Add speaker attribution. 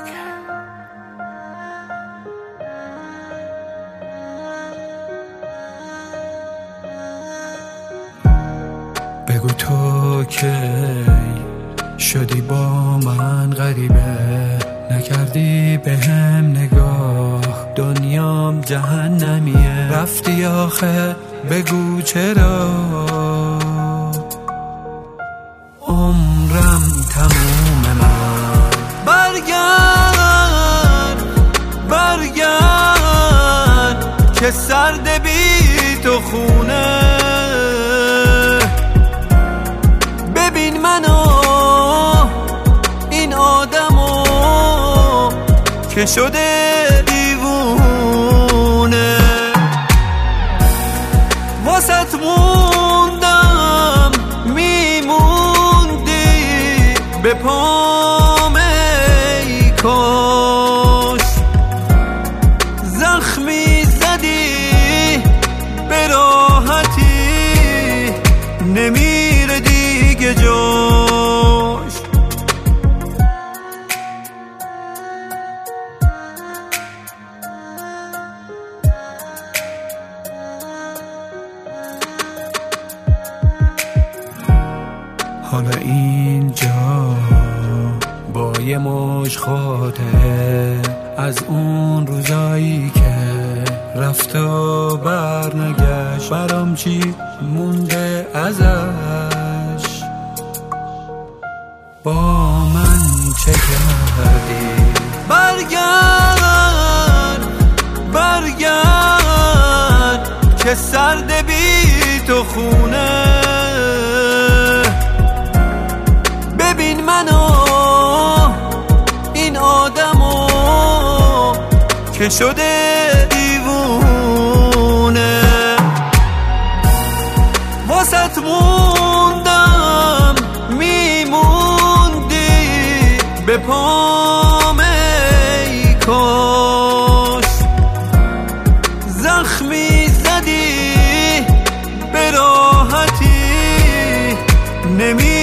Speaker 1: بگو تو کی شدی با من غریبه، نکردی به هم نگاه، دنیام جهنمیه. رفتی آخه بگو چرا، عمرم تموم من. برگرد که سرد بی تو خونه، ببین منو این آدمو که شده دیوونه. واسط موندم میموندی به پام، ای کاش زخمی زدی به راحتی، نمیره دیگه جاش. حالا اینجا با یه موج خاطره از اون روزایی که رفت و برنگشت، برام چی مونده ازش، با من چه کردی؟ برگرد که سرد بی تو خونه، ببین منو این آدمو که شده دیوونه. واسط موندم میموندی به پام، ای کاش زخمی زدی به راحتی،